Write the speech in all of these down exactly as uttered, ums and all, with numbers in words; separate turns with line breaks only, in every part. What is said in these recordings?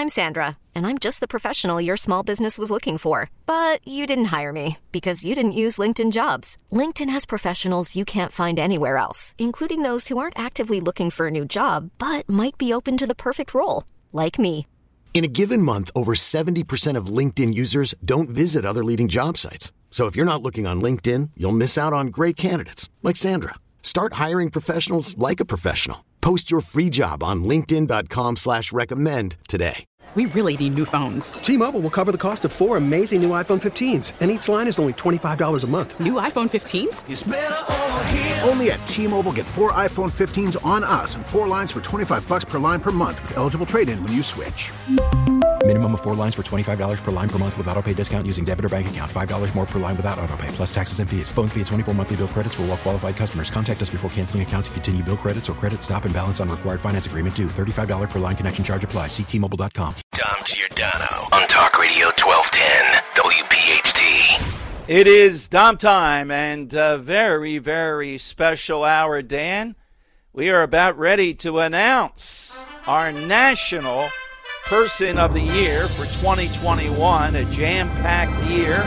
I'm Sandra, and I'm just the professional your small business was looking for. But you didn't hire me because you didn't use LinkedIn Jobs. LinkedIn has professionals you can't find anywhere else, including those who aren't actively looking for a new job, but might be open to the perfect role, like me.
In a given month, over seventy percent of LinkedIn users don't visit other leading job sites. So if you're not looking on LinkedIn, you'll miss out on great candidates like Sandra. Start hiring professionals like a professional. Post your free job on linkedin dot com slash recommend today.
We really need new phones.
T-Mobile will cover the cost of four amazing new iPhone fifteens, and each line is only twenty-five dollars a month.
New iPhone fifteens?
It's better over here.
Only at T-Mobile, get four iPhone fifteens on us and four lines for twenty-five bucks per line per month with eligible trade-in when you switch.
Minimum of four lines for twenty-five dollars per line per month with autopay discount using debit or bank account. five dollars more per line without autopay, plus taxes and fees. Phone fee at twenty-four monthly bill credits for well-qualified customers. Contact us before canceling account to continue bill credits or credit stop and balance on required finance agreement due. thirty-five dollars per line connection charge applies. See T Mobile dot com.
Dom Giordano on Talk Radio twelve ten W P H T.
It is Dom time and a very, very special hour, Dan. We are about ready to announce our national Person of the Year for twenty twenty-one, a jam-packed year.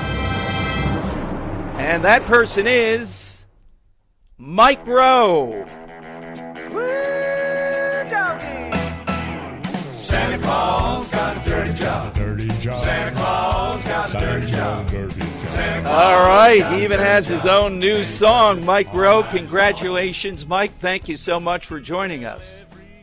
And that person is Mike Rowe.
Santa Claus got a dirty job. Dirty job. Santa Claus got a dirty job. Dirty job.
All right, he even has his own new song. Mike Rowe, congratulations. Mike, thank you so much for joining us.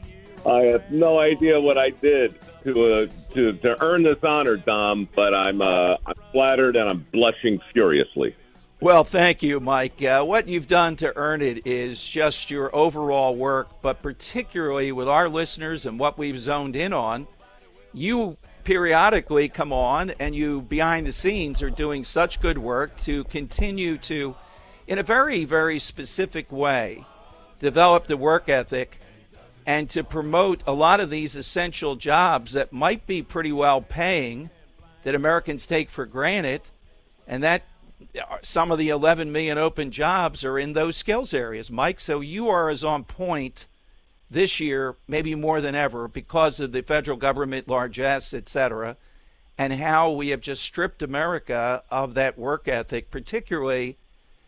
I have no idea what I did to uh, to to earn this honor, Dom, but I'm uh, I'm flattered and I'm blushing furiously.
Well, thank you, Mike. Uh, what you've done to earn it is just your overall work, but particularly with our listeners and what we've zoned in on, you periodically come on and you, behind the scenes, are doing such good work to continue to, in a very, very specific way, develop the work ethic and to promote a lot of these essential jobs that might be pretty well paying that Americans take for granted, and that some of the eleven million open jobs are in those skills areas, Mike. So you are as on point this year, maybe more than ever, because of the federal government largesse, et cetera, and how we have just stripped America of that work ethic, particularly,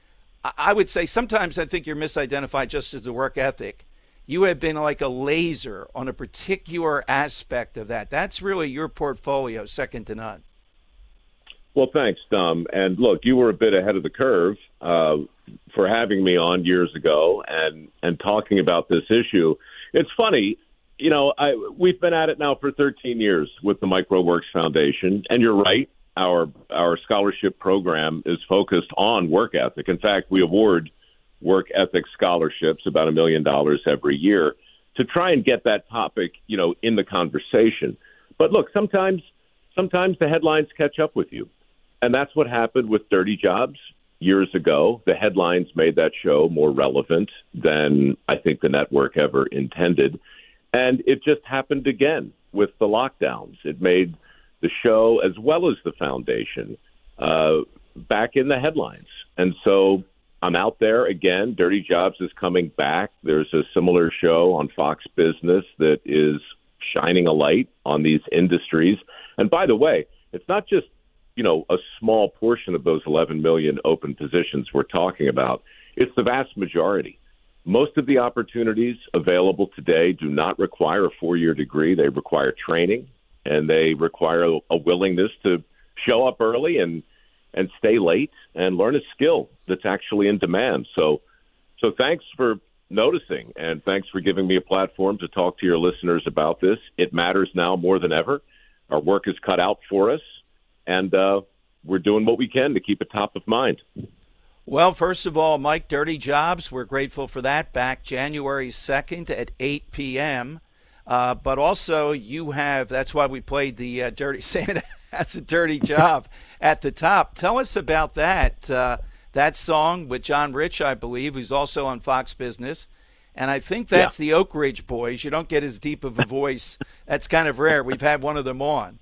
I would say sometimes I think you're misidentified just as the work ethic. You have been like a laser on a particular aspect of that. That's really your portfolio, second to none.
Well, thanks, Dom. And look, you were a bit ahead of the curve uh, for having me on years ago and, and talking about this issue. It's funny, you know, I, we've been at it now for thirteen years with the Mike Rowe Works Foundation. And you're right, our our scholarship program is focused on work ethic. In fact, we award work ethic scholarships, about a million dollars every year, to try and get that topic, you know, in the conversation. But look, sometimes sometimes the headlines catch up with you. And that's what happened with Dirty Jobs years ago. The headlines made that show more relevant than I think the network ever intended. And it just happened again with the lockdowns. It made the show, as well as the foundation, uh, back in the headlines. And so I'm out there again. Dirty Jobs is coming back. There's a similar show on Fox Business that is shining a light on these industries. And by the way, it's not just, you know, a small portion of those eleven million open positions we're talking about. It's the vast majority. Most of the opportunities available today do not require a four-year degree. They require training, and they require a willingness to show up early and and stay late and learn a skill that's actually in demand. So, so thanks for noticing, and thanks for giving me a platform to talk to your listeners about this. It matters now more than ever. Our work is cut out for us. And uh, we're doing what we can to keep it top of mind.
Well, first of all, Mike, Dirty Jobs, we're grateful for that, back January second at eight p.m. Uh, but also you have, that's why we played the uh, Dirty Santa Has a Dirty Job at the top. Tell us about that, uh, that song with John Rich, I believe, who's also on Fox Business. And I think that's yeah. the Oak Ridge Boys. You don't get as deep of a voice. That's kind of rare. We've had one of them on.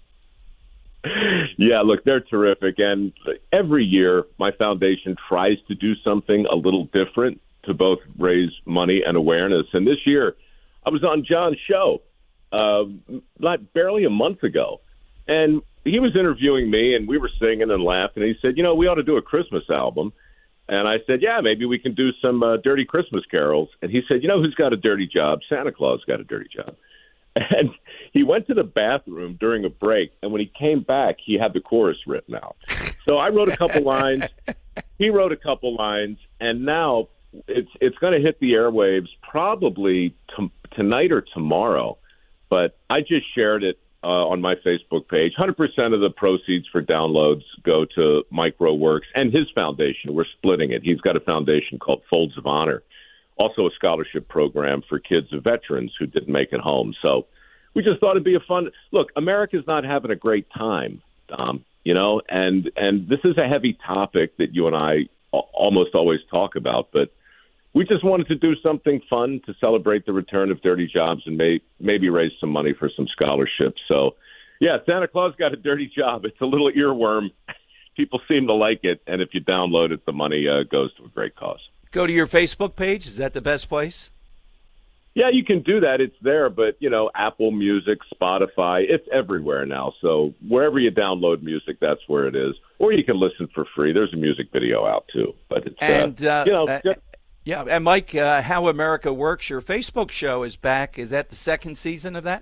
Yeah, look, they're terrific. And every year, my foundation tries to do something a little different to both raise money and awareness. And this year, I was on John's show uh, not barely a month ago. And he was interviewing me, and we were singing and laughing. And he said, you know, we ought to do a Christmas album. And I said, yeah, maybe we can do some uh, dirty Christmas carols. And he said, you know who's got a dirty job? Santa Claus got a dirty job. And he went to the bathroom during a break, and when he came back, he had the chorus written out. So I wrote a couple lines. He wrote a couple lines, and now it's it's going to hit the airwaves probably t- tonight or tomorrow. But I just shared it uh, on my Facebook page. one hundred percent of the proceeds for downloads go to MicroWorks and his foundation. We're splitting it. He's got a foundation called Folds of Honor, also a scholarship program for kids of veterans who didn't make it home. So we just thought it'd be a fun – look, America's not having a great time, um, you know, and, and this is a heavy topic that you and I almost always talk about, but we just wanted to do something fun to celebrate the return of dirty jobs and may, maybe raise some money for some scholarships. So, yeah, Santa Claus got a dirty job. It's a little earworm. People seem to like it, and if you download it, the money uh, goes to a great cause.
Go to your Facebook page. Is that the best place?
Yeah, you can do that. It's there, but, you know, Apple Music, Spotify, it's everywhere now. So wherever you download music, that's where it is. Or you can listen for free. There's a music video out, too. But it's,
and,
uh,
uh,
you know,
uh,
just,
yeah, and Mike, uh, How America Works, your Facebook show is back. Is that the second season of that?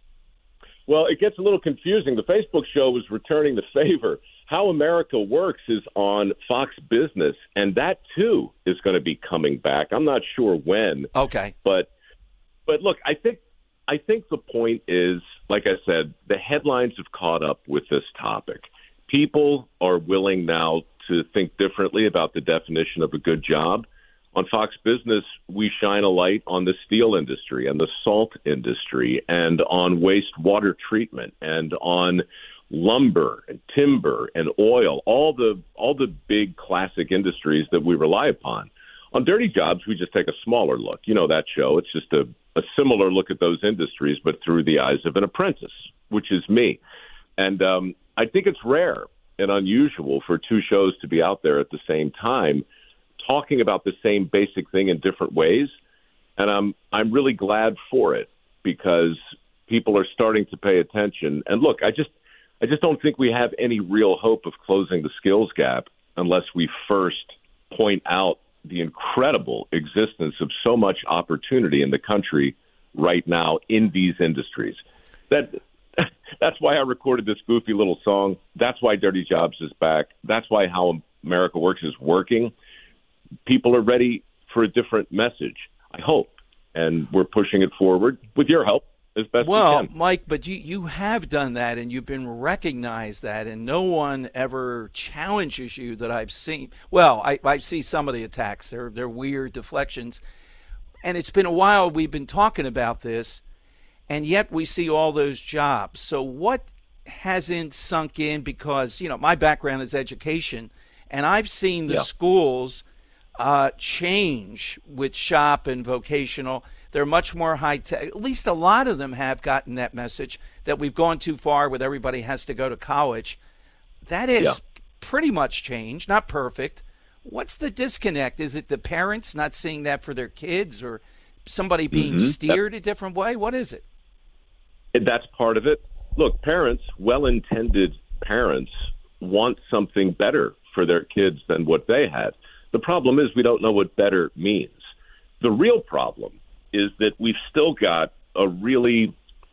Well, it gets a little confusing. The Facebook show was returning the favor. How America Works is on Fox Business, and that, too, is going to be coming back. I'm not sure when.
Okay.
But, but look, I think I think the point is, like I said, the headlines have caught up with this topic. People are willing now to think differently about the definition of a good job. On Fox Business, we shine a light on the steel industry and the salt industry and on wastewater treatment and on lumber and timber and oil, all the all the big classic industries that we rely upon. On Dirty Jobs, we just take a smaller look. You know that show. It's just a, a similar look at those industries, but through the eyes of an apprentice, which is me. And um, I think it's rare and unusual for two shows to be out there at the same time talking about the same basic thing in different ways. And I'm I'm really glad for it because people are starting to pay attention. And look, I just I just don't think we have any real hope of closing the skills gap unless we first point out the incredible existence of so much opportunity in the country right now in these industries. That that's why I recorded this goofy little song. That's why Dirty Jobs is back. That's why How America Works is working. People are ready for a different message, I hope, and we're pushing it forward with your help as best
well,
we can.
Mike, but you, you have done that, and you've been recognized that, and no one ever challenges you that I've seen. Well, I, I see some of the attacks. They're, they're weird deflections, and it's been a while we've been talking about this, and yet we see all those jobs. So what hasn't sunk in? Because, you know, my background is education, and I've seen the yeah. schools uh, change with shop and vocational. They're much more high-tech. At least a lot of them have gotten that message that we've gone too far with everybody has to go to college. That is yeah. pretty much changed, not perfect. What's the disconnect? Is it the parents not seeing that for their kids or somebody being mm-hmm. steered that, a different way? What is it?
That's part of it. Look, parents, well-intended parents, want something better for their kids than what they had. The problem is we don't know what better means. The real problem is that we've still got a really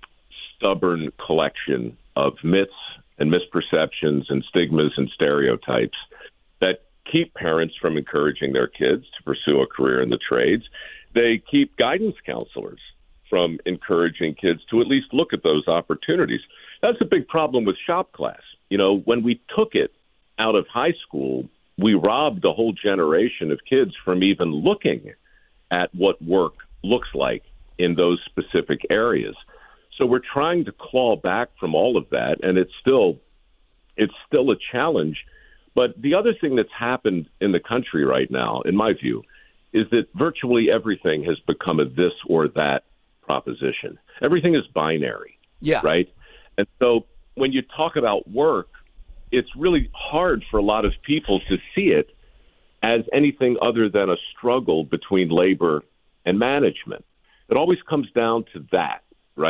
stubborn collection of myths and misperceptions and stigmas and stereotypes that keep parents from encouraging their kids to pursue a career in the trades. They keep guidance counselors from encouraging kids to at least look at those opportunities. That's a big problem with shop class. You know, when we took it out of high school, we robbed a whole generation of kids from even looking at what work looks like in those specific areas. So we're trying to claw back from all of that, and it's still it's still a challenge. But the other thing that's happened in the country right now, in my view, is that virtually everything has become a this or that proposition. Everything is binary,
yeah.
right? And so when you talk about work, it's really hard for a lot of people to see it as anything other than a struggle between labor and management. It always comes down to that, right?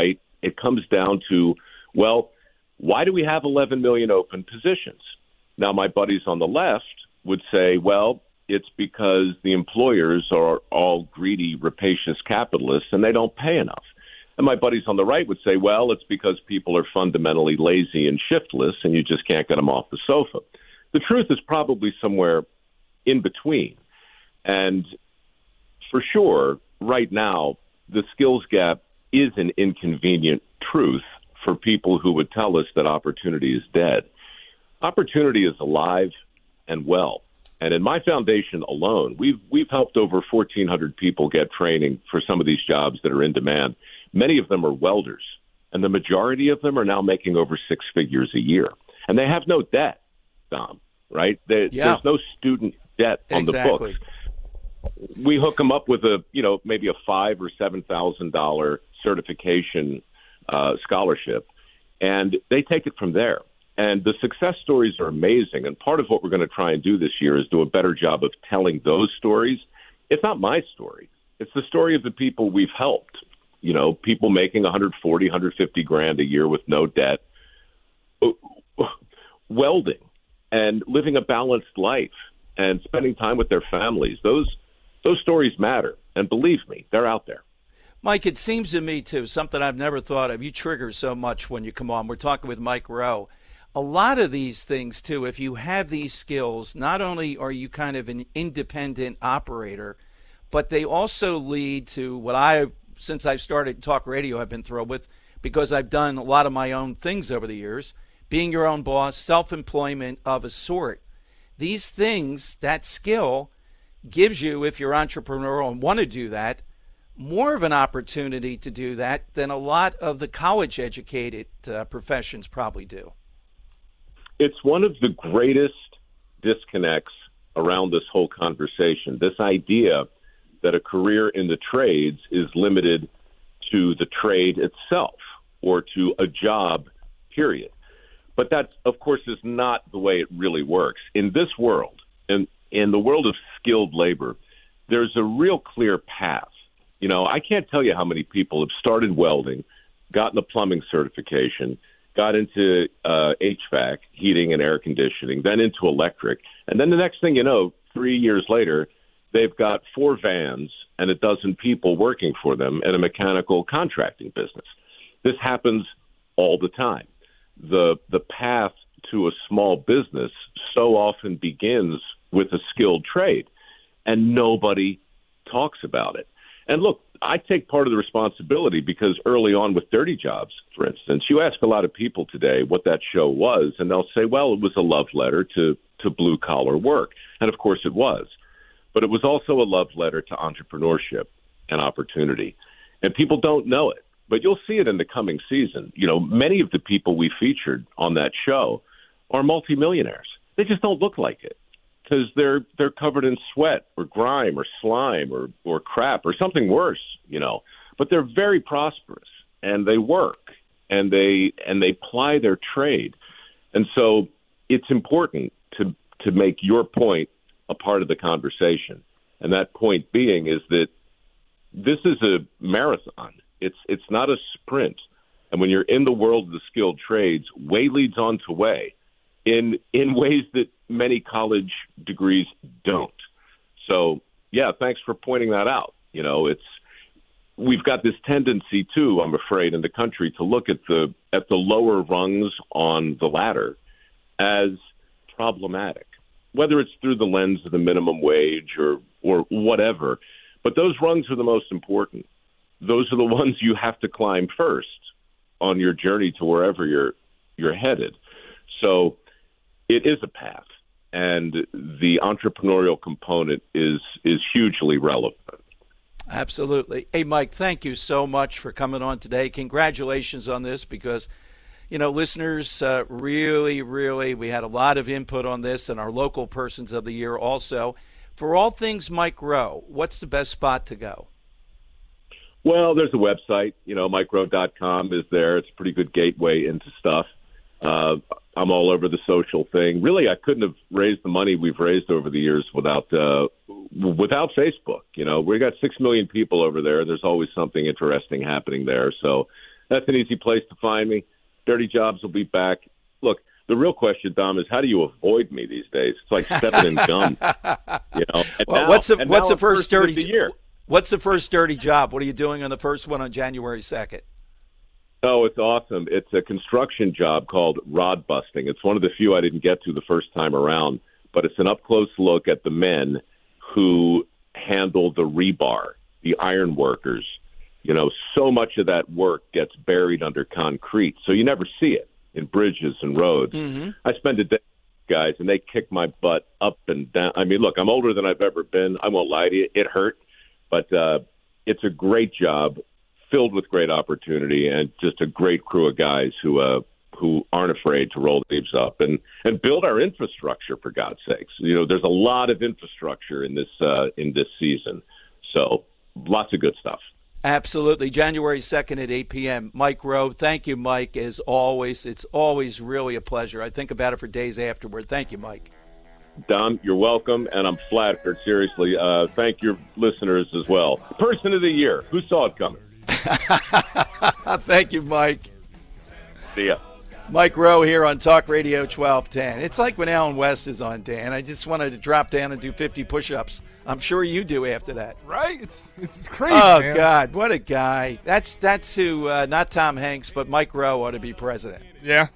it comes down to, well, why do we have eleven million open positions? Now, my buddies on the left would say, well, it's because the employers are all greedy, rapacious capitalists, and they don't pay enough. And my buddies on the right would say, well, it's because people are fundamentally lazy and shiftless, and you just can't get them off the sofa. The truth is probably somewhere in between. And for sure, right now, the skills gap is an inconvenient truth for people who would tell us that opportunity is dead. Opportunity is alive and well. And in my foundation alone, we've we've helped over fourteen hundred people get training for some of these jobs that are in demand. Many of them are welders, and the majority of them are now making over six figures a year. And they have no debt, Dom, right? They,
yeah.
There's no student debt on
exactly.
the books. We hook them up with a, you know, maybe a five or seven thousand dollar certification uh, scholarship, and they take it from there. And the success stories are amazing. And part of what we're going to try and do this year is do a better job of telling those stories. It's not my story. It's the story of the people we've helped. You know, people making one hundred forty, one hundred fifty grand a year with no debt, welding and living a balanced life and spending time with their families. Those those stories matter. And believe me, they're out there.
Mike, it seems to me, too, something I've never thought of. You trigger so much when you come on. We're talking with Mike Rowe. A lot of these things, too, if you have these skills, not only are you kind of an independent operator, but they also lead to what I, since I've started talk radio, I've been thrilled with, because I've done a lot of my own things over the years, being your own boss, self-employment of a sort. These things, that skill, gives you, if you're entrepreneurial and want to do that, more of an opportunity to do that than a lot of the college-educated uh, professions probably do.
It's one of the greatest disconnects around this whole conversation, this idea that a career in the trades is limited to the trade itself or to a job, period. But that, of course, is not the way it really works. In this world, in, in the world of skilled labor, there's a real clear path. You know, I can't tell you how many people have started welding, gotten a plumbing certification, got into uh, H V A C, heating and air conditioning, then into electric. And then the next thing you know, three years later, they've got four vans and a dozen people working for them in a mechanical contracting business. This happens all the time. The the path to a small business so often begins with a skilled trade, and nobody talks about it. And look, I take part of the responsibility because early on with Dirty Jobs, for instance, you ask a lot of people today what that show was, and they'll say, well, it was a love letter to, to blue-collar work. And, of course, it was. But it was also a love letter to entrepreneurship and opportunity. And people don't know it, but you'll see it in the coming season. You know, many of the people we featured on that show are multimillionaires. They just don't look like it, because they're they're covered in sweat or grime or slime or, or crap or something worse, you know. But they're very prosperous, and they work, and they and they ply their trade. And so it's important to to make your point a part of the conversation. And that point being is that this is a marathon. It's it's not a sprint. And when you're in the world of the skilled trades, way leads on to way in in ways that many college degrees don't. So, yeah, thanks for pointing that out. You know, it's we've got this tendency too, I'm afraid, in the country to look at the at the lower rungs on the ladder as problematic, whether it's through the lens of the minimum wage or or whatever. But those rungs are the most important. Those are the ones you have to climb first on your journey to wherever you're you're headed. So it is a path, and the entrepreneurial component is is hugely relevant.
Absolutely. Hey, Mike, thank you so much for coming on today. Congratulations on this, because, you know, listeners, uh, really, really, we had a lot of input on this, and our local persons of the year also. For all things Mike Rowe, what's the best spot to go?
Well, there's a website, you know, mike rowe dot com is there. It's a pretty good gateway into stuff. Uh, I'm all over the social thing. Really, I couldn't have raised the money we've raised over the years without uh, without Facebook. You know, we got six million people over there. There's always something interesting happening there. So that's an easy place to find me. Dirty Jobs will be back. Look, the real question, Dom, is how do you avoid me these days? It's like stepping in gum. You know. And
well,
now,
what's the what's the
first
first dirty
the year?
What's the first dirty job? What are you doing on the first one on January second?
Oh, it's awesome. It's a construction job called rod busting. It's one of the few I didn't get to the first time around, but it's an up-close look at the men who handle the rebar, the iron workers. You know, so much of that work gets buried under concrete, so you never see it in bridges and roads.
Mm-hmm.
I spend a day with guys, and they kick my butt up and down. I mean, look, I'm older than I've ever been. I won't lie to you. It hurt, but uh, it's a great job, filled with great opportunity, and just a great crew of guys who uh, who aren't afraid to roll the sleeves up and, and build our infrastructure, for God's sakes. You know, there's a lot of infrastructure in this uh, in this season, so lots of good stuff.
Absolutely. January second at eight p.m. Mike Rowe, thank you, Mike, as always. It's always really a pleasure. I think about it for days afterward. Thank you, Mike.
Don, you're welcome, and I'm flattered, seriously. Uh, thank your listeners as well. Person of the Year, who saw it coming?
Thank you, Mike.
See ya.
Mike Rowe here on Talk Radio twelve ten. It's like when Alan West is on, Dan. I just wanted to drop down and do fifty push-ups. I'm sure you do after that.
Right? It's it's crazy,
Oh,
man.
God, what a guy. That's that's who, uh, not Tom Hanks, but Mike Rowe ought to be president.
Yeah.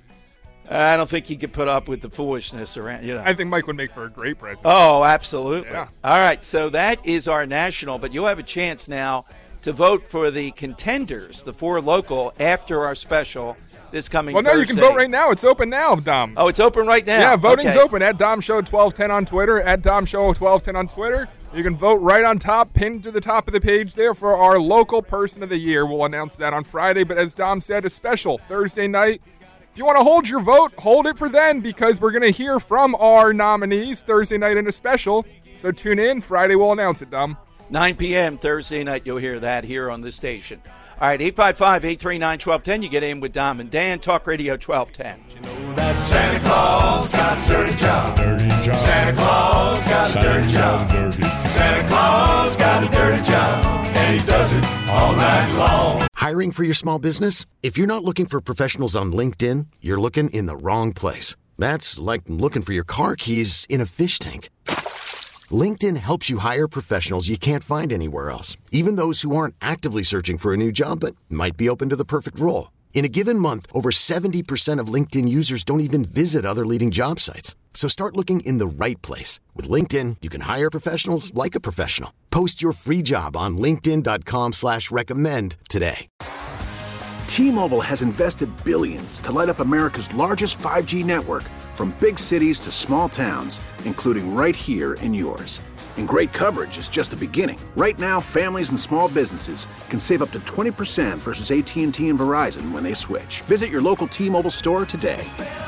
I don't think he could put up with the foolishness around, you know.
I think Mike would make for a great president.
Oh, absolutely.
Yeah.
All right, so that is our national, but you'll have a chance now to vote for the contenders, the four local, after our special this coming
Well, no,
Thursday.
you can vote right now. It's open now, Dom.
Oh, it's open right now?
Yeah, voting's
Okay.
open at Dom Show twelve ten on Twitter, at Dom Show twelve ten on Twitter. You can vote right on top, pinned to the top of the page there for our local person of the year. We'll announce that on Friday, but as Dom said, a special Thursday night. If you want to hold your vote, hold it for then, because we're going to hear from our nominees Thursday night in a special. So tune in. Friday we'll announce it, Dom.
nine p.m. Thursday night, you'll hear that here on the station. All right, eight five five, eight three nine, one two one zero. You get in with Dom and Dan, Talk Radio twelve ten.
Santa Claus got a dirty job. Dirty job. Santa Claus got a dirty job. Dirty job. Santa Claus got a dirty job, and he does it all night long.
Hiring for your small business? If you're not looking for professionals on LinkedIn, you're looking in the wrong place. That's like looking for your car keys in a fish tank. LinkedIn helps you hire professionals you can't find anywhere else, even those who aren't actively searching for a new job but might be open to the perfect role. In a given month, over seventy percent of LinkedIn users don't even visit other leading job sites. So start looking in the right place. With LinkedIn, you can hire professionals like a professional. Post your free job on linkedin.com slash recommend today.
T-Mobile has invested billions to light up America's largest five G network, from big cities to small towns, including right here in yours. And great coverage is just the beginning. Right now, families and small businesses can save up to twenty percent versus A T and T and Verizon when they switch. Visit your local T-Mobile store today.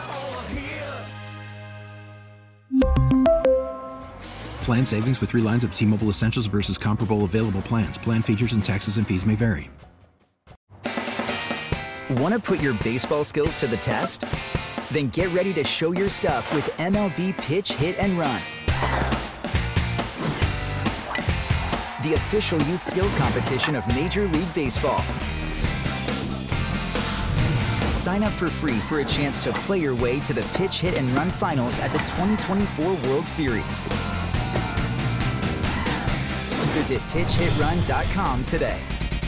Plan savings with three lines of T-Mobile Essentials versus comparable available plans. Plan features and taxes and fees may vary.
Want to put your baseball skills to the test? Then get ready to show your stuff with M L B Pitch, Hit, and Run. The official youth skills competition of Major League Baseball. Sign up for free for a chance to play your way to the Pitch, Hit, and Run finals at the twenty twenty-four World Series. Visit pitch hit run dot com today.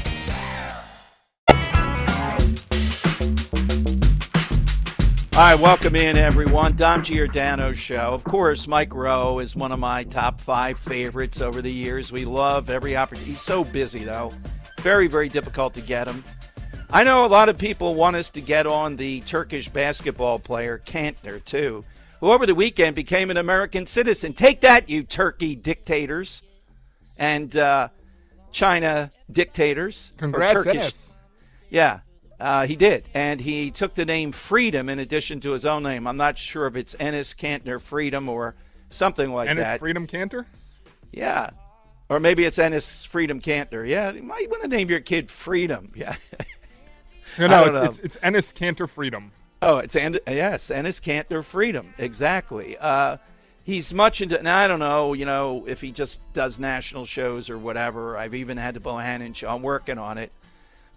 All right, welcome in, everyone. Dom Giordano Show. Of course, Mike Rowe is one of my top five favorites over the years. We love every opportunity. He's so busy, though. Very, very difficult to get him. I know a lot of people want us to get on the Turkish basketball player, Kantner, too, who over the weekend became an American citizen. Take that, you Turkey dictators and uh, China dictators.
Congrats,
Turkish.
Enes.
Yeah. Uh, he did, and he took the name Freedom in addition to his own name. I'm not sure if it's Enes Kanter Freedom or something like
Enes
that.
Freedom Cantor?
Yeah. Or maybe it's Enes Freedom Kanter. Yeah, you might want to name your kid Freedom. Yeah.
No, no, it's, it's it's Enes Kanter Freedom.
Oh, it's and yes, Enes Kanter Freedom. Exactly. Uh, he's much into, and I don't know, you know, if he just does national shows or whatever. I've even had the Bohannon show. I'm working on it.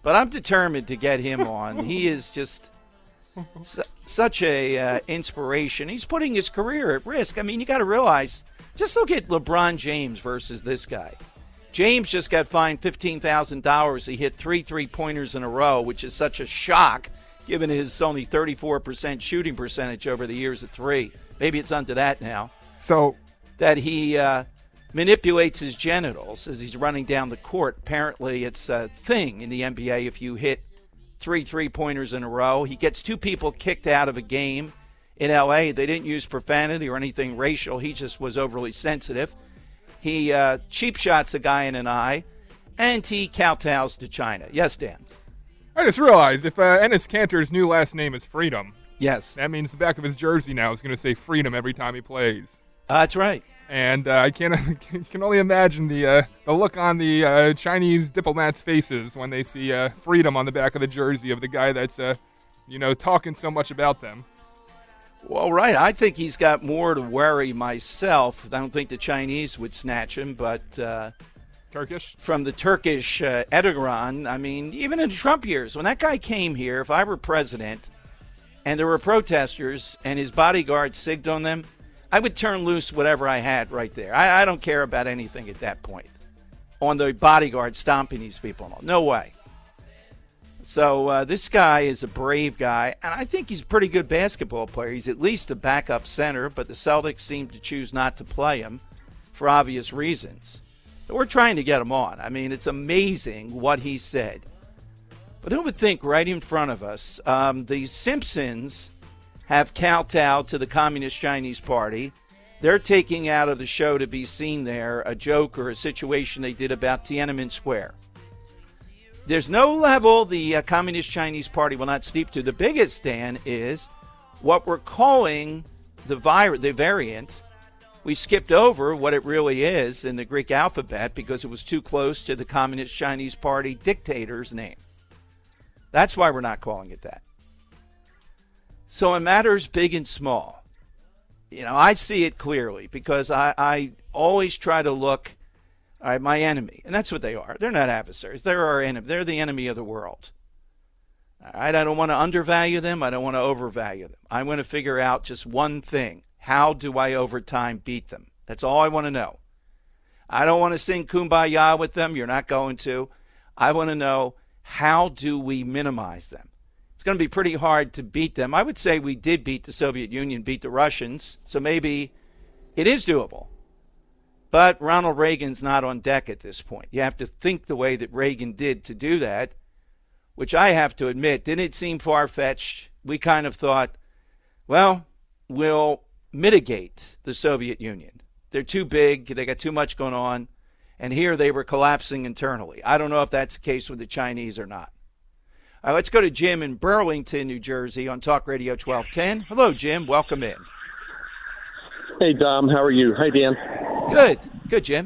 But I'm determined to get him on. He is just su- such a uh, inspiration. He's putting his career at risk. I mean, you got to realize, just look at LeBron James versus this guy. James just got fined fifteen thousand dollars. He hit three three-pointers in a row, which is such a shock given his only thirty-four percent shooting percentage over the years at three. Maybe it's under that now.
So
that he uh, manipulates his genitals as he's running down the court. Apparently it's a thing in the N B A if you hit three three-pointers in a row. He gets two people kicked out of a game in L A. They didn't use profanity or anything racial. He just was overly sensitive. He uh, cheap shots a guy in an eye, and he kowtows to China. Yes, Dan?
I just realized if uh, Enes Kanter's new last name is Freedom,
yes,
that means the back of his jersey now is going to say Freedom every time he plays.
Uh, that's right.
And uh, I can can only imagine the uh, the look on the uh, Chinese diplomats' faces when they see uh, Freedom on the back of the jersey of the guy that's uh, you know talking so much about them.
Well, right. I think he's got more to worry myself. I don't think the Chinese would snatch him, but uh,
Turkish?
From the Turkish uh, Erdogan, I mean, even in the Trump years, when that guy came here, if I were president and there were protesters and his bodyguards sigged on them, I would turn loose whatever I had right there. I, I don't care about anything at that point on the bodyguard stomping these people. No way. So uh, this guy is a brave guy, and I think he's a pretty good basketball player. He's at least a backup center, but the Celtics seem to choose not to play him for obvious reasons. So we're trying to get him on. I mean, it's amazing what he said. But who would think right in front of us, um, the Simpsons have kowtowed to the Communist Chinese Party. They're taking out of the show to be seen there a joke or a situation they did about Tiananmen Square. There's no level the uh, Communist Chinese Party will not stoop to. The biggest, Dan, is what we're calling the, vir- the variant. We skipped over what it really is in the Greek alphabet because it was too close to the Communist Chinese Party dictator's name. That's why we're not calling it that. So in matters big and small, you know, I see it clearly because I, I always try to look at my enemy, and that's what they are. They're not adversaries. They're our enemy. They're the enemy of the world. All right, I don't want to undervalue them. I don't want to overvalue them. I want to figure out just one thing. How do I, over time, beat them? That's all I want to know. I don't want to sing Kumbaya with them. You're not going to. I want to know, how do we minimize them? It's going to be pretty hard to beat them. I would say we did beat the Soviet Union, beat the Russians, so maybe it is doable. But Ronald Reagan's not on deck at this point. You have to think the way that Reagan did to do that, which I have to admit, didn't it seem far-fetched? We kind of thought, well, we'll mitigate the Soviet Union. They're too big. They got too much going on. And here they were collapsing internally. I don't know if that's the case with the Chinese or not. All right, let's go to Jim in Burlington, New Jersey on Talk Radio twelve ten. Hello, Jim. Welcome in.
Hey, Dom. How are you? Hi, Dan.
Good. Good, Jim.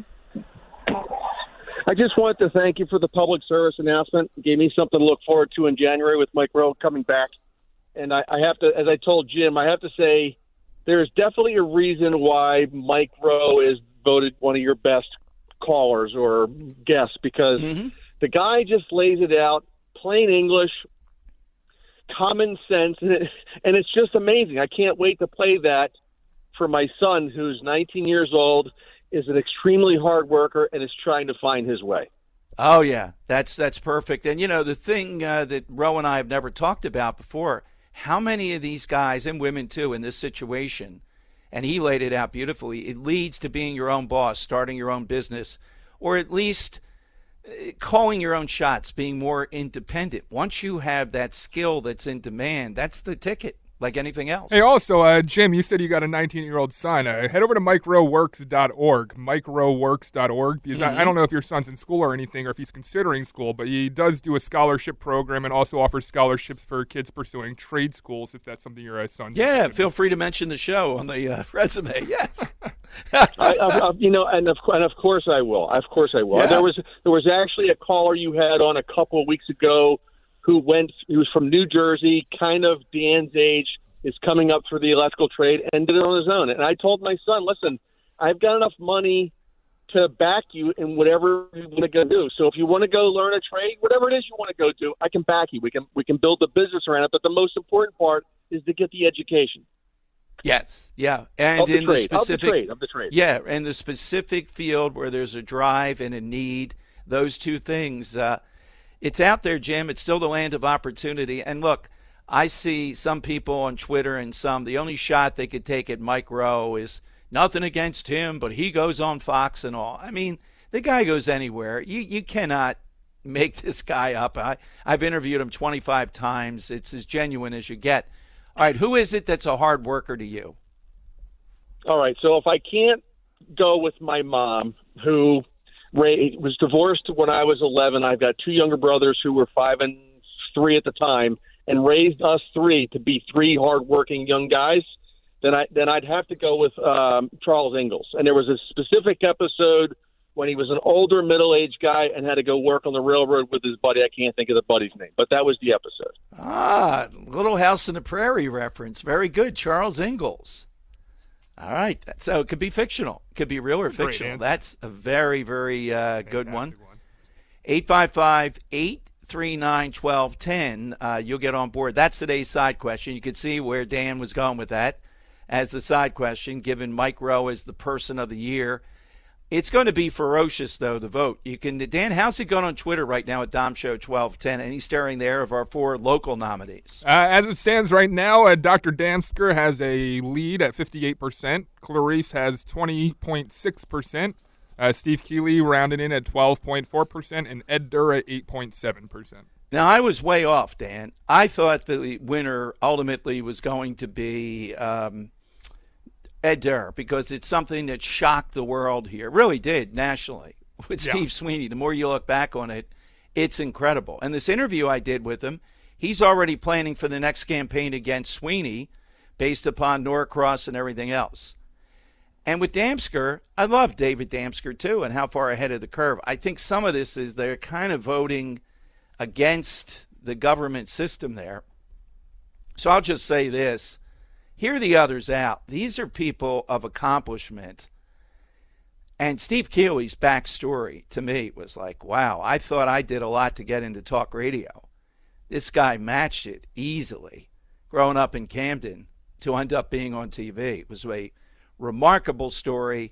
I just wanted to thank you for the public service announcement. It gave me something to look forward to in January with Mike Rowe coming back. And I, I have to, as I told Jim, I have to say there's definitely a reason why Mike Rowe is voted one of your best callers or guests, because mm-hmm. the guy just lays it out, plain English, common sense, and, it, and it's just amazing. I can't wait to play that for my son, who's nineteen years old, is an extremely hard worker, and is trying to find his way.
Oh, yeah, that's that's perfect. And, you know, the thing uh, that Roe and I have never talked about before, how many of these guys, and women too, in this situation, and he laid it out beautifully, it leads to being your own boss, starting your own business, or at least calling your own shots, being more independent. Once you have that skill that's in demand, that's the ticket, like anything else.
Hey, also, uh, Jim, you said you got a nineteen-year-old son. Uh, head over to mike rowe works dot org, mike rowe works dot org, because mm-hmm. I, I don't know if your son's in school or anything, or if he's considering school, but he does do a scholarship program and also offers scholarships for kids pursuing trade schools, if that's something your uh, son's
Yeah,
interested
feel
in.
free to mention the show on the uh, resume, yes.
I, I, I, you know, and of, and of course I will. Of course I will.
Yeah.
There was there was actually a caller you had on a couple of weeks ago who went. He was from New Jersey, kind of Dan's age, is coming up for the electrical trade, and did it on his own. And I told my son, listen, I've got enough money to back you in whatever you want to go do. So if you want to go learn a trade, whatever it is you want to go do, I can back you. We can we can build the business around it. But the most important part is to get the education.
Yes, yeah, and
of the
in
trade,
the specific,
of the trade, of the trade.
Yeah, in the specific field where there's a drive and a need, those two things. Uh, it's out there, Jim. It's still the land of opportunity. And look, I see some people on Twitter and some, the only shot they could take at Mike Rowe is nothing against him, but he goes on Fox and all. I mean, the guy goes anywhere. You you cannot make this guy up. I, I've interviewed him twenty-five times. It's as genuine as you get. All right, who is it that's a hard worker to you?
All right, so if I can't go with my mom, who was divorced when I was eleven, I've got two younger brothers who were five and three at the time, and raised us three to be three hardworking young guys, then I then I'd have to go with um, Charles Ingalls. And there was a specific episode when he was an older, middle-aged guy and had to go work on the railroad with his buddy. I can't think of the buddy's name, but that was the episode.
Ah, Little House on the Prairie reference. Very good, Charles Ingalls. All right, so it could be fictional. It could be real or fictional. That's a very, very uh, good one. eight five five, eight three nine, one two one zero. Uh, you'll get on board. That's today's side question. You can see where Dan was going with that as the side question, given Mike Rowe as the person of the year. It's going to be ferocious, though, the vote. You can, Dan, how's it going on Twitter right now at Dom Show twelve ten? Any stirring there of our four local nominees?
Uh, as it stands right now, uh, Doctor Damsker has a lead at fifty-eight percent. Clarice has twenty point six percent. Uh, Steve Keeley rounded in at twelve point four percent, and Ed Durr at eight point seven percent.
Now, I was way off, Dan. I thought the winner ultimately was going to be um, Ed Durr, because it's something that shocked the world here. It really did, nationally, with
Yeah.
Steve Sweeney. The more you look back on it, it's incredible. And this interview I did with him, he's already planning for the next campaign against Sweeney based upon Norcross and everything else. And with Damsker, I love David Damsker, too, and how far ahead of the curve. I think some of this is they're kind of voting against the government system there. So I'll just say this. Hear the others out. These are people of accomplishment. And Steve Keeley's backstory, to me, was like, wow, I thought I did a lot to get into talk radio. This guy matched it easily, growing up in Camden, to end up being on T V. It was a remarkable story.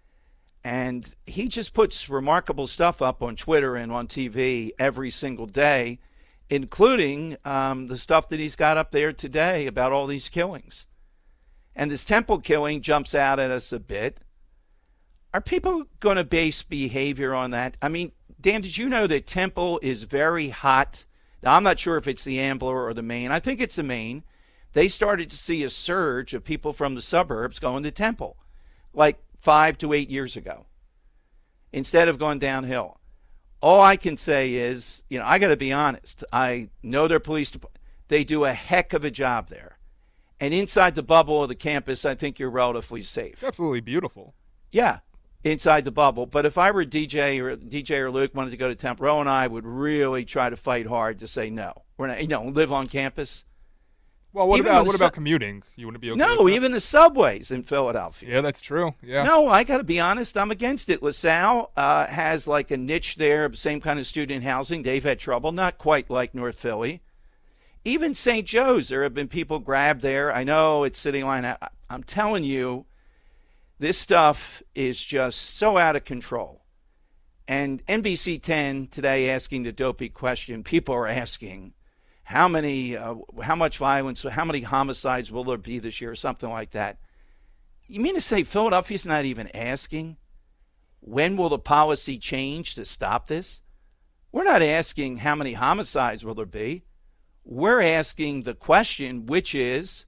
And he just puts remarkable stuff up on Twitter and on T V every single day, including um, the stuff that he's got up there today about all these killings. And this Temple killing jumps out at us a bit. Are people going to base behavior on that? I mean, Dan, did you know that Temple is very hot? Now, I'm not sure if it's the Ambler or the Maine. I think it's the Maine. They started to see a surge of people from the suburbs going to Temple, like five to eight years ago, instead of going downhill. All I can say is, you know, I got to be honest. I know their police department. They do a heck of a job there. And inside the bubble of the campus, I think you're relatively safe.
It's absolutely beautiful.
Yeah, inside the bubble. But if I were D J or D J or Luke wanted to go to Temple, Rowe and I would really try to fight hard to say no. We're not, you know, live on campus.
Well, what
Even
about
the
what
su-
about commuting? You wouldn't be okay
No,
with that?
even the subways in Philadelphia.
Yeah, that's true. Yeah.
No, I got to be honest. I'm against it. LaSalle uh, has like a niche there, same kind of student housing. They've had trouble, not quite like North Philly. Even Saint Joe's, there have been people grabbed there. I know it's City Line. I, I'm telling you, this stuff is just so out of control. And N B C ten today asking the dopey question. People are asking, how many, uh, how much violence, how many homicides will there be this year, or something like that. You mean to say Philadelphia's not even asking, when will the policy change to stop this? We're not asking how many homicides will there be. We're asking the question, which is,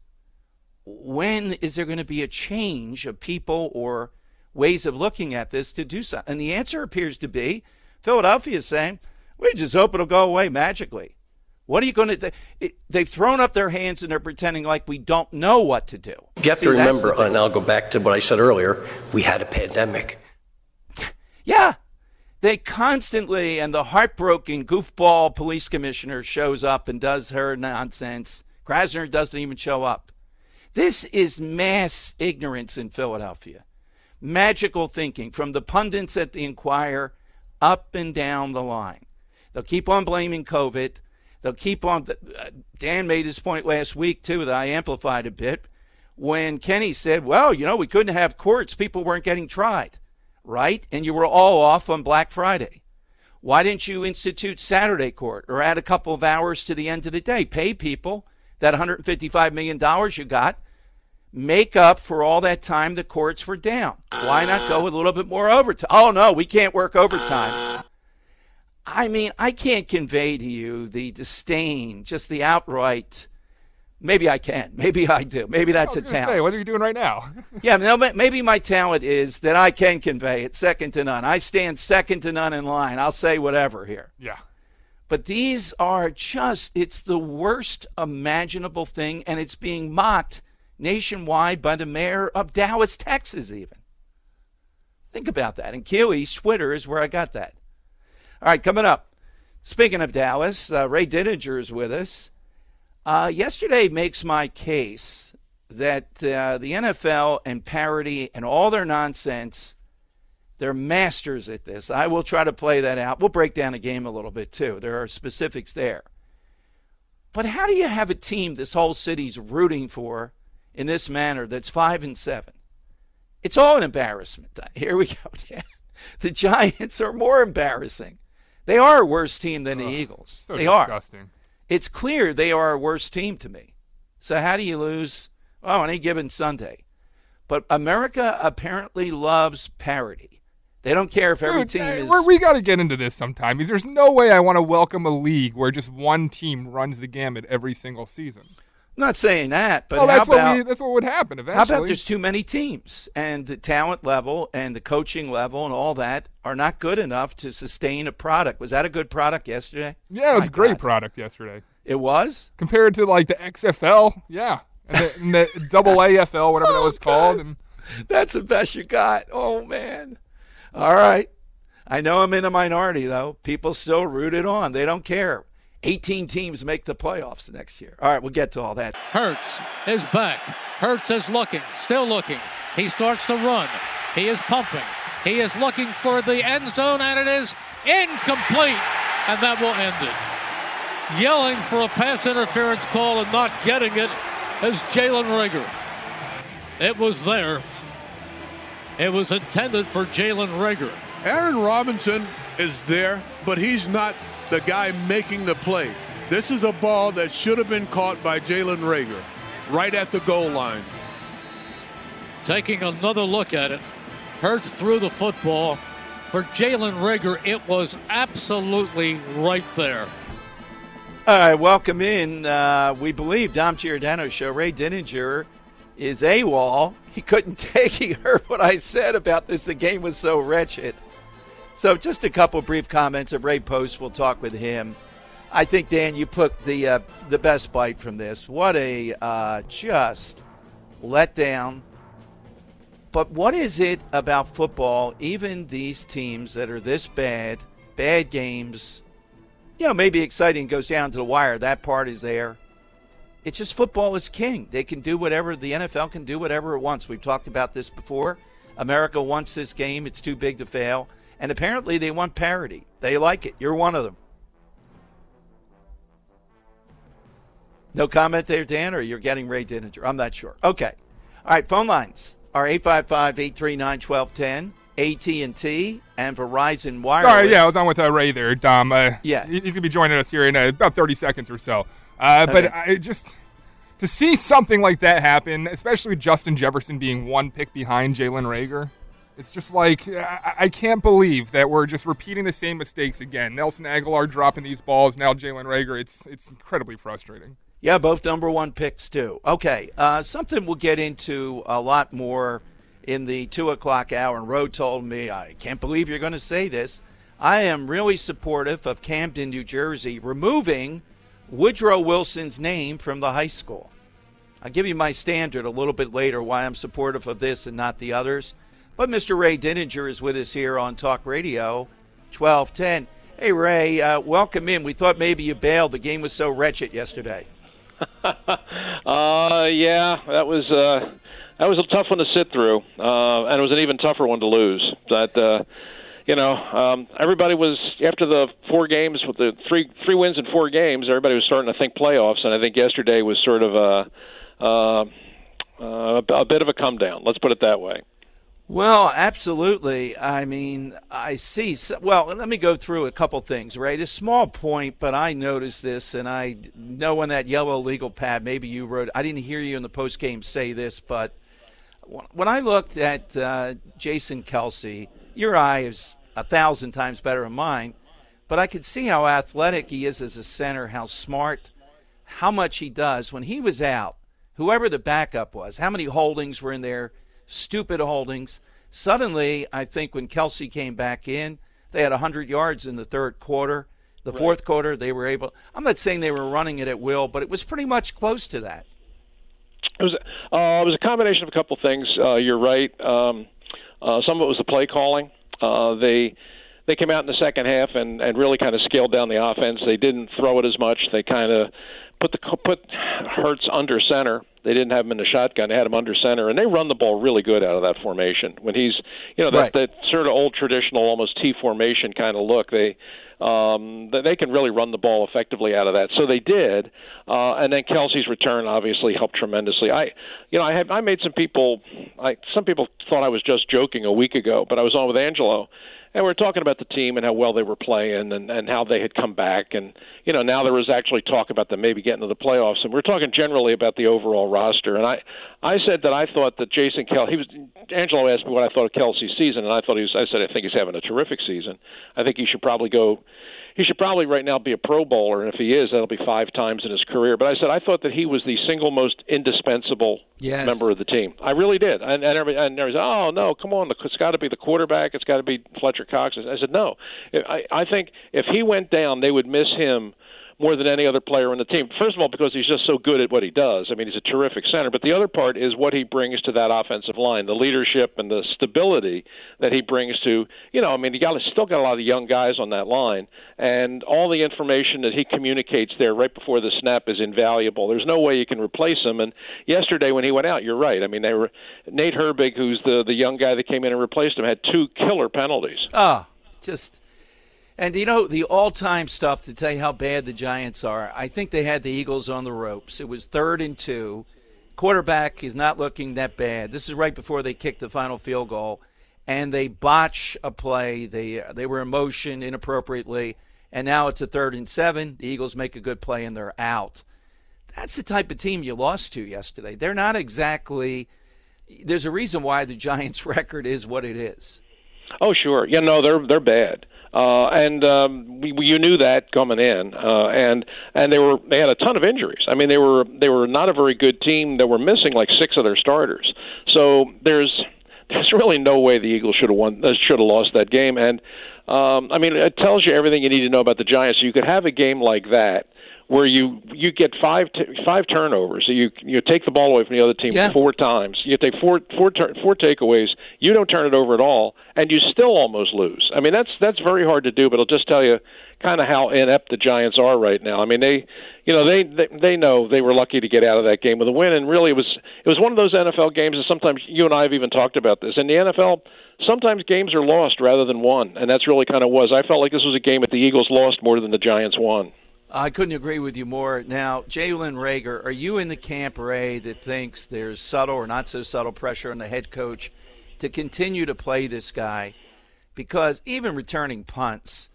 when is there going to be a change of people or ways of looking at this to do something? And the answer appears to be, Philadelphia is saying, we just hope it'll go away magically. What are you going to do? They've thrown up their hands and they're pretending like we don't know what to do.
You have
See,
to remember,
that's the
and I'll go back to what I said earlier, we had a pandemic.
Yeah. They constantly, and the heartbroken goofball police commissioner shows up and does her nonsense. Krasner doesn't even show up. This is mass ignorance in Philadelphia. Magical thinking from the pundits at the Inquirer up and down the line. They'll keep on blaming COVID. They'll keep on. Uh, Dan made his point last week, too, that I amplified a bit when Kenny said, well, you know, we couldn't have courts. People weren't getting tried, right? And you were all off on Black Friday. Why didn't you institute Saturday court or add a couple of hours to the end of the day? Pay people that one hundred fifty-five million dollars you got. Make up for all that time the courts were down. Why not go with a little bit more overtime? Oh, no, we can't work overtime. I mean, I can't convey to you the disdain, just the outright, maybe I can, maybe I do, maybe that's a talent.
Say, what are you doing right now?
yeah, no, maybe my talent is that I can convey it second to none. I stand second to none in line. I'll say whatever here.
Yeah.
But these are just, it's the worst imaginable thing, and it's being mocked nationwide by the mayor of Dallas, Texas, even. Think about that. And Keely's Twitter is where I got that. All right, coming up. Speaking of Dallas, uh, Ray Dininger is with us. Uh, yesterday makes my case that uh, the N F L and parity and all their nonsense, they're masters at this. I will try to play that out. We'll break down the game a little bit, too. There are specifics there. But how do you have a team this whole city's rooting for in this manner that's five and seven? It's all an embarrassment. Here we go. The Giants are more embarrassing. They are a worse team than the oh, Eagles.
So
they
disgusting.
are. It's clear they are a worse team to me. So how do you lose, oh, on any given Sunday? But America apparently loves parity. They don't care if
Dude,
every team
hey,
is...
We got to get into this sometime, because there's no way I want to welcome a league where just one team runs the gamut every single season.
I'm not saying that, but
well,
how
that's
about,
what we, that's what would happen eventually.
How about there's too many teams, and the talent level and the coaching level and all that are not good enough to sustain a product? Was that a good product yesterday?
Yeah, it was
My
a great
God.
product yesterday.
It was?
Compared to, like, the X F L, yeah. And the, and the double A F L, whatever oh, that was God. called. And
That's the best you got. Oh, man. All right. I know I'm in a minority, though. People still root it on. They don't care. eighteen teams make the playoffs next year. All right, we'll get to all that.
Hurts is back. Hurts is looking, still looking. He starts to run. He is pumping. He is looking for the end zone, and it is incomplete. And that will end it. Yelling for a pass interference call and not getting it is Jalen Reagor. It was there. It was intended for Jalen Reagor.
Aaron Robinson is there, but he's not the guy making the play. This is a ball that should have been caught by Jalen Reagor right at the goal line.
Taking another look at it, Hurts threw the football. For Jalen Reagor, it was absolutely right there.
All right, welcome in. Uh, we believe Dom Giordano show. Ray Dininger is AWOL. He couldn't take, he heard what I said about this. The game was so wretched. So just a couple brief comments of Ray Post. We'll talk with him. I think, Dan, you put the uh, the best bite from this. What a uh, just letdown. But what is it about football, even these teams that are this bad, bad games, you know, maybe exciting, goes down to the wire. That part is there. It's just football is king. They can do whatever. The N F L can do whatever it wants. We've talked about this before. America wants this game. It's too big to fail. And apparently they want parity. They like it. You're one of them. No comment there, Dan, or you're getting Ray Dininger? I'm not sure. Okay. All right, phone lines are eight five five, eight three nine, one two one zero, A T and T, and Verizon Wireless.
Sorry, yeah, I was on with uh, Ray there, Dom. Uh,
yeah.
He's going to be joining us here in uh, about thirty seconds or so. Uh,
okay.
But I just, to see something like that happen, especially Justin Jefferson being one pick behind Jalen Reagor, it's just like, I, I can't believe that we're just repeating the same mistakes again. Nelson Aguilar dropping these balls, now Jalen Reagor. It's it's incredibly frustrating.
Yeah, both number one picks, too. Okay, uh, something we'll get into a lot more in the two o'clock hour. And Roe told me, I can't believe you're going to say this. I am really supportive of Camden, New Jersey, removing Woodrow Wilson's name from the high school. I'll give you my standard a little bit later, why I'm supportive of this and not the others. But Mister Ray Dininger is with us here on Talk Radio, twelve ten. Hey, Ray, uh, welcome in. We thought maybe you bailed. The game was so wretched yesterday.
uh, yeah, that was uh, that was a tough one to sit through, uh, and it was an even tougher one to lose. That uh, you know, um, everybody was after the four games with the three three wins in four games. Everybody was starting to think playoffs, and I think yesterday was sort of a uh, uh, a bit of a come down. Let's put it that way.
Well, absolutely. I mean, I see. Well, let me go through a couple things, right? A small point, but I noticed this, and I know on that yellow legal pad, maybe you wrote, I didn't hear you in the postgame say this, but when I looked at uh, Jason Kelce, your eye is a thousand times better than mine, but I could see how athletic he is as a center, how smart, how much he does. When he was out, whoever the backup was, how many holdings were in there, stupid holdings. Suddenly, I think when Kelce came back in, they had one hundred yards in the third quarter. The
right.
fourth quarter, they were able – I'm not saying they were running it at will, but it was pretty much close to that.
It was, uh, it was a combination of a couple things. Uh, you're right. Um, uh, some of it was the play calling. Uh, they they came out in the second half and, and really kind of scaled down the offense. They didn't throw it as much. They kind of put the put Hurts under center. They didn't have him in the shotgun. They had him under center, and they run the ball really good out of that formation. When he's, you know, that,
right.
that sort of old traditional, almost T formation kind of look, they um, they can really run the ball effectively out of that. So they did, uh, and then Kelce's return obviously helped tremendously. I, you know, I have I made some people, I some people thought I was just joking a week ago, but I was on with Angelo. And we were talking about the team and how well they were playing and, and how they had come back. And, you know, now there was actually talk about them maybe getting to the playoffs. And we're talking generally about the overall roster. And I, I said that I thought that Jason Kelce, he was, Angelo asked me what I thought of Kelce's season. And I thought he was, I said, I think he's having a terrific season. I think he should probably go, he should probably right now be a Pro Bowler. And if he is, that'll be five times in his career. But I said, I thought that he was the single most indispensable
yes.
member of the team. I really did. And, and everybody, and everybody said, oh, no, come on. It's got to be the quarterback. It's got to be Fletcher Cox. I said, no. I, I think if he went down, they would miss him more than any other player on the team. First of all, because he's just so good at what he does. I mean, he's a terrific center. But the other part is what he brings to that offensive line, the leadership and the stability that he brings to, you know, I mean, you got still got a lot of young guys on that line, and all the information that he communicates there right before the snap is invaluable. There's no way you can replace him. And yesterday when he went out, you're right. I mean, they were Nate Herbig, who's the the young guy that came in and replaced him, had two killer penalties.
Ah, oh, just. And, you know, the all-time stuff to tell you how bad the Giants are, I think they had the Eagles on the ropes. It was third and two. Quarterback is not looking that bad. This is right before they kicked the final field goal. And they botch a play. They they were in motion inappropriately. And now it's a third and seven. The Eagles make a good play, and they're out. That's the type of team you lost to yesterday. They're not exactly – there's a reason why the Giants' record is what it is.
Oh, sure. Yeah, no, they're they're bad. Uh, and um, we, we, you knew that coming in, uh, and and they were they had a ton of injuries. I mean, they were they were not a very good team. They were missing like six of their starters. So there's there's really no way the Eagles should have won, should have lost that game. And um, I mean, it tells you everything you need to know about the Giants. So you could have a game like that where you you get five t- five turnovers. So you you take the ball away from the other team
yeah.
four times. You take four four tur- four takeaways. You don't turn it over at all, and you still almost lose. I mean, that's that's very hard to do. But it'll just tell you kind of how inept the Giants are right now. I mean, they you know they, they they know they were lucky to get out of that game with a win, and really it was it was one of those N F L games. And sometimes you and I have even talked about this in the N F L. Sometimes games are lost rather than won, and that's really kind of was. I felt like this was a game that the Eagles lost more than the Giants won.
I couldn't agree with you more. Now, Jalen Reagor, are you in the camp, Ray, that thinks there's subtle or not so subtle pressure on the head coach to continue to play this guy? Because even returning punts,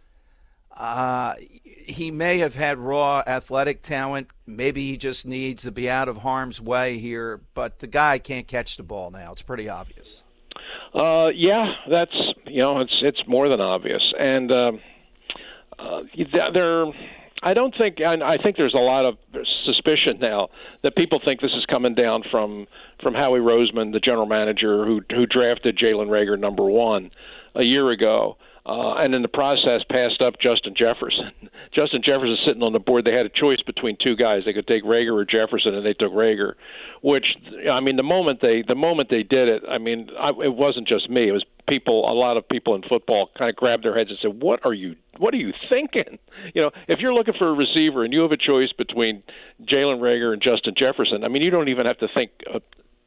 uh, he may have had raw athletic talent. Maybe he just needs to be out of harm's way here. But the guy can't catch the ball now. It's pretty obvious.
Uh, yeah, that's, you know, it's it's more than obvious. And um, uh, they're... I don't think, and I think there's a lot of suspicion now that people think this is coming down from from Howie Roseman, the general manager who who drafted Jalen Reagor number one a year ago, uh, and in the process passed up Justin Jefferson. Justin Jefferson sitting on the board. They had a choice between two guys. They could take Reagor or Jefferson, and they took Reagor. Which, I mean, the moment they the moment they did it, I mean, I, it wasn't just me. It was people. A lot of people in football kind of grabbed their heads and said, "What are you? What are you thinking?" You know, if you're looking for a receiver and you have a choice between Jalen Reagor and Justin Jefferson, I mean, you don't even have to think uh,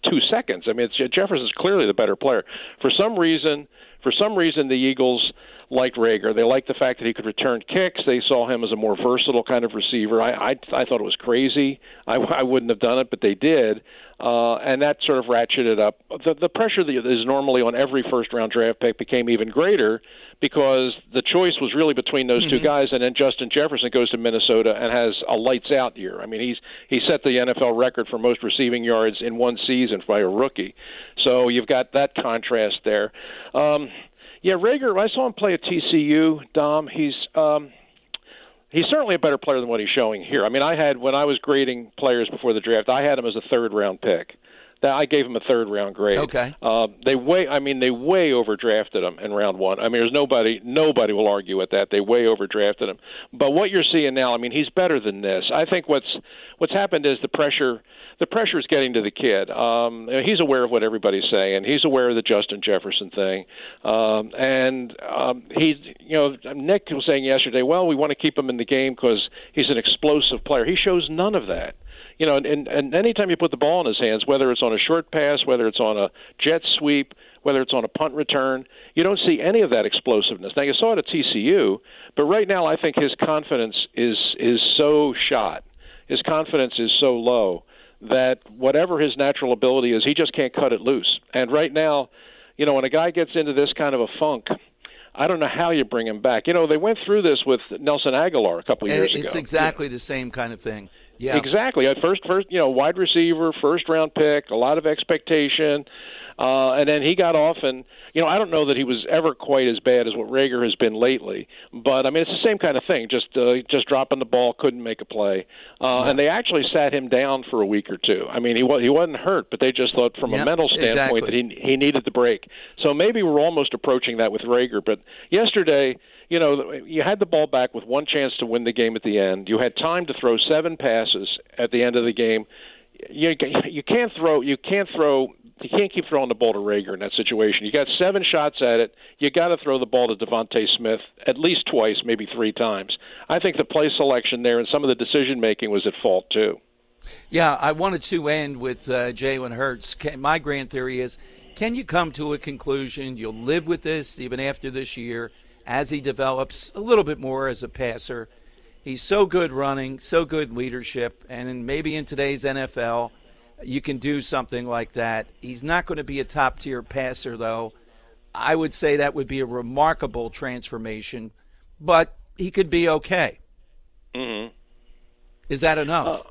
two seconds. I mean, it's, Jefferson's clearly the better player. For some reason, for some reason, the Eagles liked Reagor. They liked the fact that he could return kicks. They saw him as a more versatile kind of receiver. I I, I thought it was crazy. I, I wouldn't have done it, but they did, uh, and that sort of ratcheted up. The, the pressure that is normally on every first-round draft pick became even greater because the choice was really between those mm-hmm. two guys, and then Justin Jefferson goes to Minnesota and has a lights-out year. I mean, he's he set the N F L record for most receiving yards in one season by a rookie. So you've got that contrast there. Um, Yeah, Reagor, I saw him play at T C U, Dom. He's um, he's certainly a better player than what he's showing here. I mean, I had, when I was grading players before the draft, I had him as a third-round pick. That I gave him a third-round grade.
Okay.
Uh, they way, I mean, they way overdrafted him in round one. I mean, there's nobody, nobody will argue with that. They way overdrafted him. But what you're seeing now, I mean, he's better than this. I think what's what's happened is the pressure. The pressure is getting to the kid. Um, he's aware of what everybody's saying. He's aware of the Justin Jefferson thing, um, and um, he, you know, Nick was saying yesterday, well, we want to keep him in the game because he's an explosive player. He shows none of that. You know, and, and anytime you put the ball in his hands, whether it's on a short pass, whether it's on a jet sweep, whether it's on a punt return, you don't see any of that explosiveness. Now, you saw it at T C U, but right now I think his confidence is is so shot. His confidence is so low that whatever his natural ability is, he just can't cut it loose. And right now, you know, when a guy gets into this kind of a funk, I don't know how you bring him back. You know, they went through this with Nelson Aguilar a couple of years
it's
ago.
It's exactly yeah. the same kind of thing. Yeah,
exactly. At first, first, you know, wide receiver, first round pick, a lot of expectation, uh, and then he got off. And you know, I don't know that he was ever quite as bad as what Reagor has been lately. But I mean, it's the same kind of thing. Just uh, just dropping the ball, couldn't make a play, uh, yeah. and they actually sat him down for a week or two. I mean, he was he wasn't hurt, but they just thought from yep, a mental standpoint
exactly.
that he he needed the break. So maybe we're almost approaching that with Reagor. But yesterday, you know, you had the ball back with one chance to win the game at the end. You had time to throw seven passes at the end of the game. You you can't throw you can't throw you can't keep throwing the ball to Reagor in that situation. You got seven shots at it. You got to throw the ball to Devontae Smith at least twice, maybe three times. I think the play selection there and some of the decision making was at fault too.
Yeah, I wanted to end with uh, Jalen Hurts. My grand theory is, can you come to a conclusion? You'll live with this even after this year, as he develops a little bit more as a passer. He's so good running, so good leadership, and maybe in today's N F L you can do something like that. He's not going to be a top-tier passer, though. I would say that would be a remarkable transformation, but he could be okay.
Mm-hmm.
Is that enough?
Uh,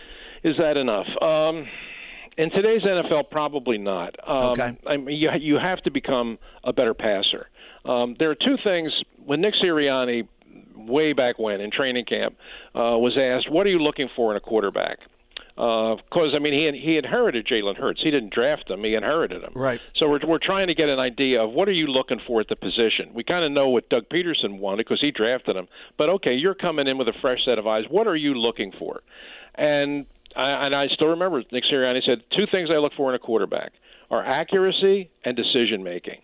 is that enough? Um, in today's N F L, probably not. Um,
okay.
I mean, you, you have to become a better passer. Um, there are two things. When Nick Sirianni, way back when in training camp, uh, was asked, what are you looking for in a quarterback? Because, uh, I mean, he he inherited Jalen Hurts. He didn't draft him. He inherited him.
Right.
So we're, we're trying to get an idea of what are you looking for at the position. We kind of know what Doug Peterson wanted because he drafted him. But, okay, you're coming in with a fresh set of eyes. What are you looking for? And I, and I still remember Nick Sirianni said, two things I look for in a quarterback are accuracy and decision-making.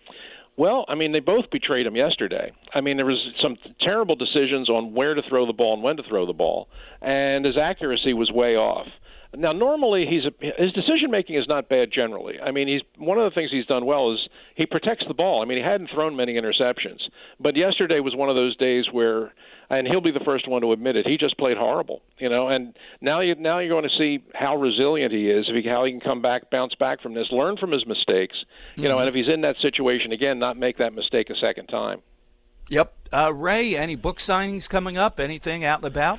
Well, I mean, they both betrayed him yesterday. I mean, there was some terrible decisions on where to throw the ball and when to throw the ball, and his accuracy was way off. Now, normally, he's a, his decision-making is not bad generally. I mean, he's one of the things he's done well is he protects the ball. I mean, he hadn't thrown many interceptions. But yesterday was one of those days where, and he'll be the first one to admit it, he just played horrible. You know, and now, you, now you're going to see how resilient he is, if he, how he can come back, bounce back from this, learn from his mistakes, you mm-hmm. know, and if he's in that situation again, not make that mistake a second time.
Yep. Uh, Ray, any book signings coming up? Anything out and about?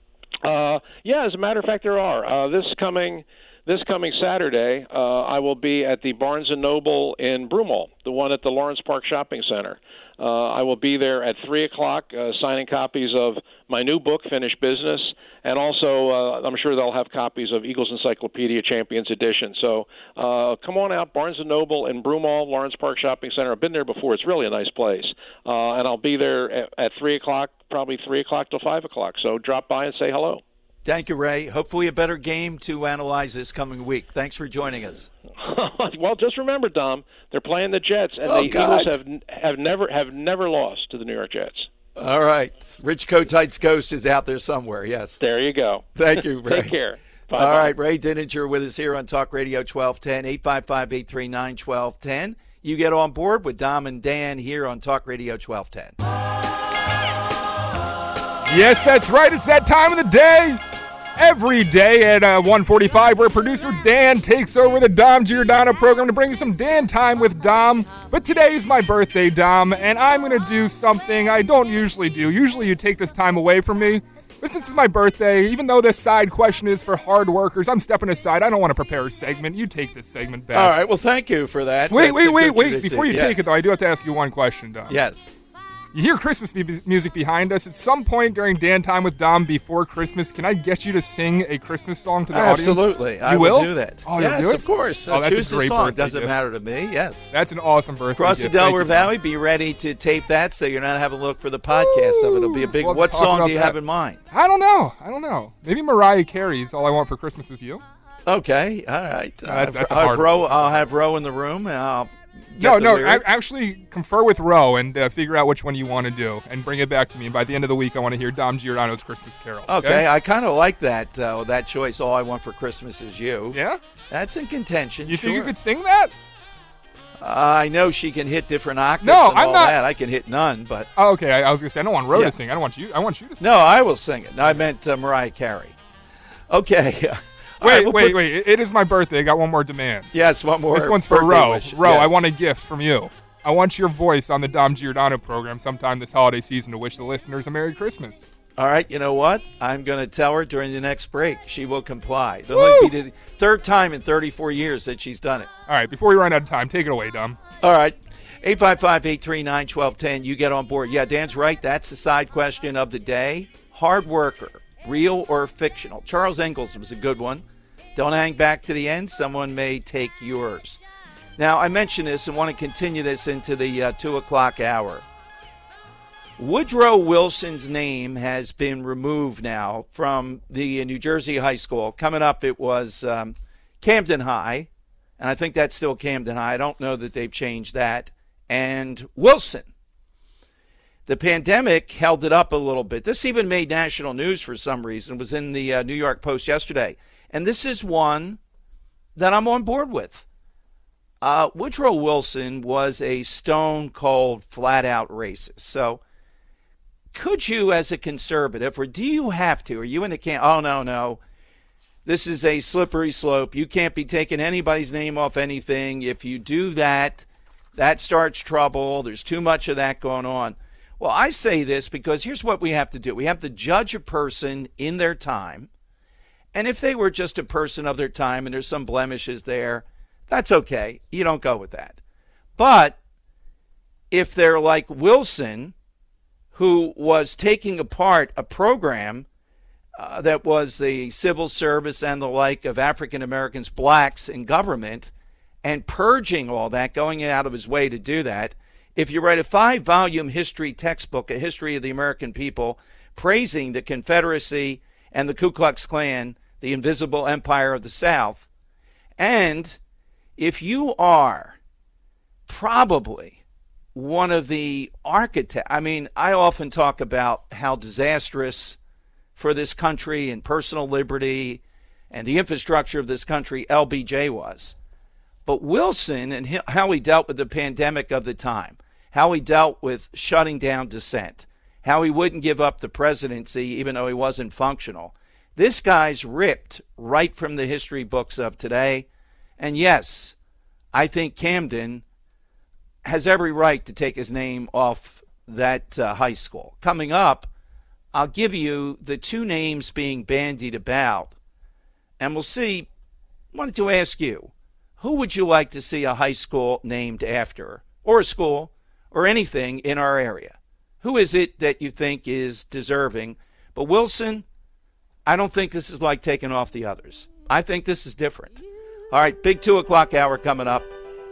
Uh, yeah, as a matter of fact, there are. Uh, this coming this coming Saturday, uh, I will be at the Barnes and Noble in Broomall, the one at the Lawrence Park Shopping Center. Uh, I will be there at three o'clock uh, signing copies of my new book, Finished Business, and also uh, I'm sure they'll have copies of Eagles Encyclopedia Champions Edition. So uh, come on out, Barnes and Noble in Broomall, Lawrence Park Shopping Center. I've been there before. It's really a nice place. Uh, and I'll be there at, at three o'clock, probably three o'clock till five o'clock. So drop by and say hello.
Thank you, Ray. Hopefully a better game to analyze this coming week. Thanks for joining us.
Well, just remember, Dom, they're playing the Jets, and
oh,
the
God.
Eagles have have never have never lost to the New York Jets.
All right. Rich Kotite's ghost is out there somewhere, yes.
There you go.
Thank you, Ray.
Take care. Bye-bye.
All right, Ray Dininger with us here on Talk Radio twelve ten, eight five five, eight three nine, one two one zero. You get on board with Dom and Dan here on Talk Radio twelve ten.
Yes, that's right. It's that time of the day. Every day at uh, one forty-five, where producer Dan takes over the Dom Giordano program to bring you some Dan time with Dom. But today is my birthday, Dom, and I'm going to do something I don't usually do. Usually you take this time away from me. But since it's my birthday, even though this side question is for hard workers, I'm stepping aside. I don't want to prepare a segment. You take this segment back.
All right, well, thank you for that.
Wait,
That's
wait,
a
wait,
good
wait.
tradition.
Before you
Yes.
take it, though, I do have to ask you one question, Dom.
Yes.
You hear Christmas mu- music behind us. At some point during Dan Time with Dom before Christmas, can I get you to sing a Christmas song to the audience?
Absolutely.
You
I
will?
will do that.
Oh,
yes,
you'll do it?
of course.
Oh,
Uh,
that's
choose
a great
song.
birthday
Doesn't
gift.
matter to me. Yes.
That's an awesome birthday
Across
gift.
the
Thank
Delaware
you, Dom.
Valley, be ready to tape that so you're not having to look for the podcast of it. It'll be a big.
We'll have to
What
talk
song
about
do you
that.
have in mind?
I don't know. I don't know. Maybe Mariah Carey's All I Want for Christmas Is You.
Okay. All right.
No, that's- that's a
I'll,
hard
have Ro,
one.
I'll have Ro in the room, and I'll get
No,
the
no.
lyrics.
I, actually, confer with Ro and uh, figure out which one you want to do and bring it back to me. And by the end of the week, I want to hear Dom Giordano's Christmas Carol.
Okay, I kind of like that uh, that choice. All I Want for Christmas Is You.
Yeah?
That's in contention.
You think you
sure.
could sing that?
Uh, I know she can hit different octaves
No,
and
I'm
all
not-
that. I can hit none, but
Oh, okay. I, I was gonna say I don't want Ro
Yeah.
to sing. I don't want you. I want you to sing.
no, I will sing it. No, I meant uh, Mariah Carey. Okay. All
Wait,
right, we'll
wait,
put-
wait. It- it is my birthday. I got one more demand.
Yes, one more.
This one's for
birthday
Ro.
wish.
Ro, I
Yes.
want a gift from you. I want your voice on the Dom Giordano program sometime this holiday season to wish the listeners a Merry Christmas.
All right, you know what? I'm going to tell her during the next break. She will comply. It'll only be the third time in thirty-four years that she's done it.
All right, before we run out of time, take it away, Dom.
All right. eight five five, eight three nine, one two one zero. You get on board. Yeah, Dan's right. That's the side question of the day. Hard worker, real or fictional? Charles Ingalls was a good one. Don't hang back to the end. Someone may take yours. Now, I mentioned this and want to continue this into the uh, two o'clock hour. Woodrow Wilson's name has been removed now from the New Jersey high school. Coming up, it was um, Camden High, and I think that's still Camden High. I don't know that they've changed that. And Wilson. The pandemic held it up a little bit. This even made national news for some reason. It was in the uh, New York Post yesterday. And this is one that I'm on board with. Uh, Woodrow Wilson was a stone-cold, flat-out racist. So could you, as a conservative, or do you have to? Are you in the camp? Oh, no, no. This is a slippery slope. You can't be taking anybody's name off anything. If you do that, that starts trouble. There's too much of that going on. Well, I say this because here's what we have to do. We have to judge a person in their time. And if they were just a person of their time and there's some blemishes there, that's okay. You don't go with that. But if they're like Wilson, who was taking apart a program uh, that was the civil service and the like of African Americans, blacks in government, and purging all that, going out of his way to do that, if you write a five-volume history textbook, a history of the American people, praising the Confederacy and the Ku Klux Klan, the invisible empire of the South, and if you are probably one of the architects, I mean, I often talk about how disastrous for this country and personal liberty and the infrastructure of this country L B J was. But Wilson and how he dealt with the pandemic of the time, how he dealt with shutting down dissent, how he wouldn't give up the presidency even though he wasn't functional. This guy's ripped right from the history books of today. And yes, I think Camden has every right to take his name off that uh, high school. Coming up, I'll give you the two names being bandied about, and we'll see. I wanted to ask you, who would you like to see a high school named after, or a school, or anything in our area? Who is it that you think is deserving? But Wilson, I don't think this is like taking off the others. I think this is different. All right, big two o'clock hour coming up.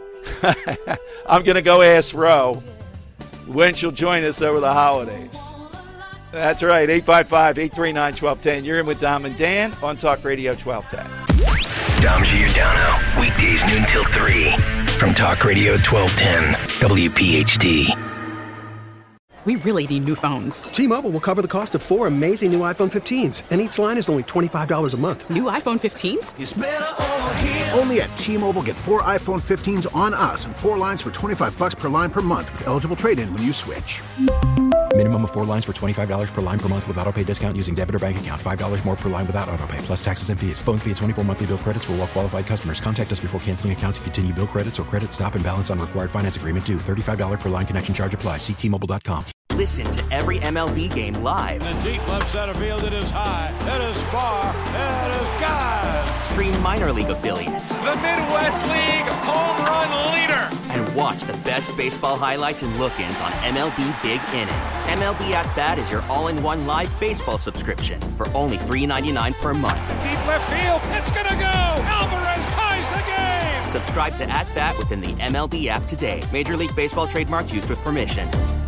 I'm going to go ask Ro when she'll join us over the holidays. That's right, eight five five, eight three nine, one two one zero. You're in with Dom and Dan on Talk Radio twelve ten.
Dom Giordano, weekdays noon till three from Talk Radio twelve ten, W P H D.
We really need new phones.
T-Mobile will cover the cost of four amazing new iPhone fifteens, and each line is only twenty-five dollars a month.
New iPhone fifteens?
It's better over here. Only at T-Mobile, get four iPhone fifteens on us and four lines for twenty-five bucks per line per month with eligible trade-in when you switch.
Minimum of four lines for twenty-five dollars per line per month with autopay discount using debit or bank account. five dollars more per line without autopay, plus taxes and fees. Phone fee at twenty-four monthly bill credits for well-qualified customers. Contact us before canceling account to continue bill credits or credit stop and balance on required finance agreement due. thirty-five dollars per line connection charge applies. See T Mobile dot com.
Listen to every M L B game live.
In the deep left center field, it is high, it is far, it is gone.
Stream minor league affiliates.
The Midwest League home run leader.
And watch the best baseball highlights and look-ins on M L B Big Inning. M L B At Bat is your all-in-one live baseball subscription for only three dollars and ninety-nine cents per month.
Deep left field, it's gonna go. Alvarez ties the game.
Subscribe to At Bat within the M L B app today. Major League Baseball trademarks used with permission.